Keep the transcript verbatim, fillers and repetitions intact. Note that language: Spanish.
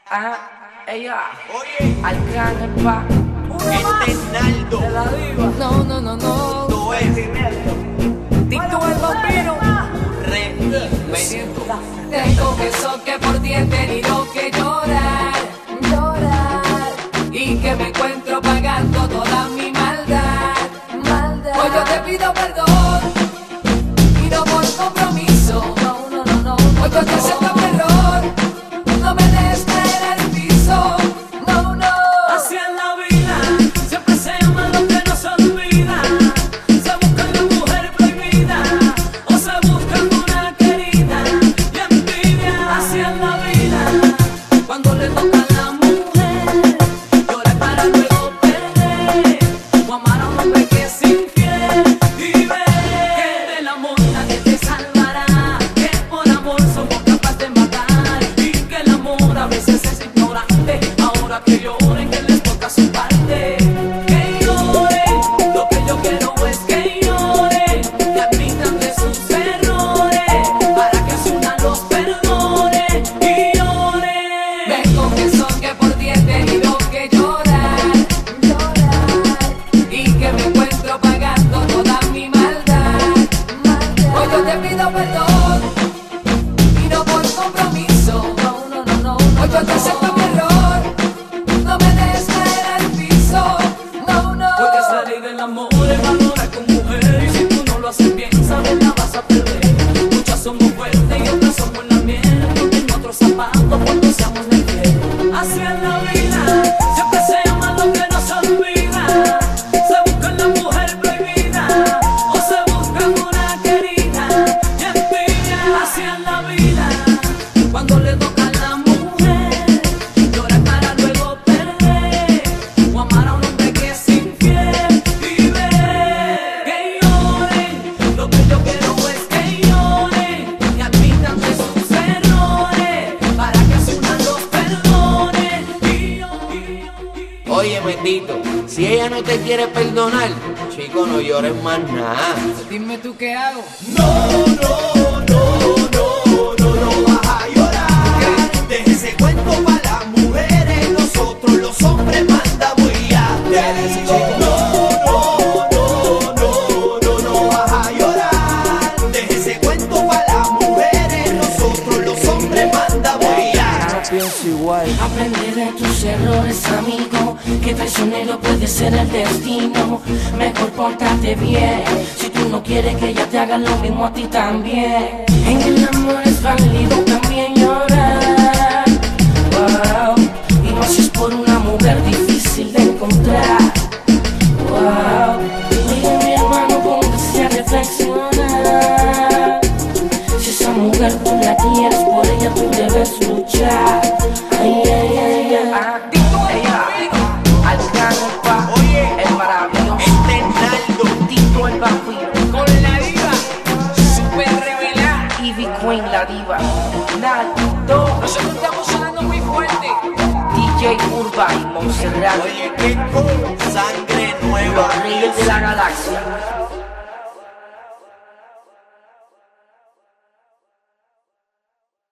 Ah, ella. Oye, al gran pa. este es Naldo. De la diva. No, no, no, no. Esto es Tito el vampiro. reinvento. Tengo que eso que por ti he tenido que llorar, llorar. Y que me encuentro pagando toda mi maldad, maldad. Hoy yo te pido perdón y no por compromiso. No, no, no, no. Hoy yo te acepto mi error. No me des caer al piso. No, no. Así es la vida, siempre se ama lo que no se olvida. Se busca una mujer prohibida o se busca una querida y envidia. Así es la vida, cuando le toca a la mujer llorar para luego perder, o amar a un hombre que es infiel y ver que del amor nadie te salvará, que por amor somos capaces de matar y que el amor a veces es ignorante. Ahora que lloren, que les toca su parte. Que lloren, lo que yo quiero es que lloren, que admitan de sus errores, para que así una los perdone y lloren. Me confieso que por ti he tenido que llorar, llorar. Y que me encuentro pagando toda mi maldad, maldad. Hoy yo te pido perdón y no por compromiso. No, no, no, no. Hoy yo te acepto mi error. No me des caer al piso. No, no. Porque es la ley del amor, el valor con mujer. Y si tú no lo haces bien, sabes la vas a perder. Muchas somos fuertes y otras somos la miel. Porque en otros zapatos cuando seamos de piel. Así es la vida, siempre se ama lo que no se olvida. Se busca la mujer prohibida o se busca una querida y envidia. Así es la vida, cuando le toca a la mujer llorar para luego perder, o amar a un hombre que es infiel y ver que lloren. Lo que yo quiero es que lloren, que admitan de sus errores, para que así una los perdone y yo, y yo, y yo. Oye, bendito, si ella no te quiere perdonar, chico, no llores más nada. Dime tú qué hago. No, no, no, no, no, no vas a llorar. Deja ese cuento para las mujeres, nosotros los hombres mandamos y ya te digo. No, no, no, no, no, no vas a llorar. Deja ese cuento para las mujeres, nosotros los hombres mandamos y ya. No pienso igual. Aprende de tus errores, amigo, que traicionero puede ser el destino. Mejor pórtate bien, si tú no quieres que ella te haga lo mismo a ti también. En el amor es válido también llorar, wow. Y no si es por una mujer difícil de encontrar, wow. Digo mi hermano, póngase a reflexionar. Si esa mujer tú la quieres, por ella tú debes luchar. Ay, ay, ay, ay. Ah, Tito ella. Al gran pa. Oye, el maravilloso. este es Naldo. Tito el vampiro. Con la diva, super revelada. Ivy Queen la diva. Naldo. Nosotros estamos sonando muy fuerte. D J Urba y Montserrat. Oye, qué cool, sangre nueva. Los reyes de la galaxia.